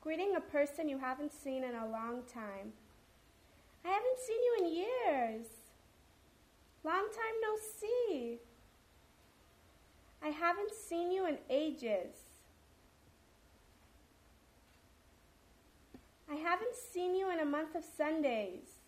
Greeting a person you haven't seen in a long time. I haven't seen you in years. Long time no see. I haven't seen you in ages. I haven't seen you in a month of Sundays.